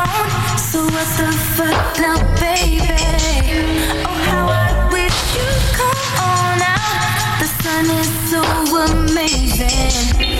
phone. So what's the fuck now, baby? Oh, how I wish you'd come on out. The sun is so amazing.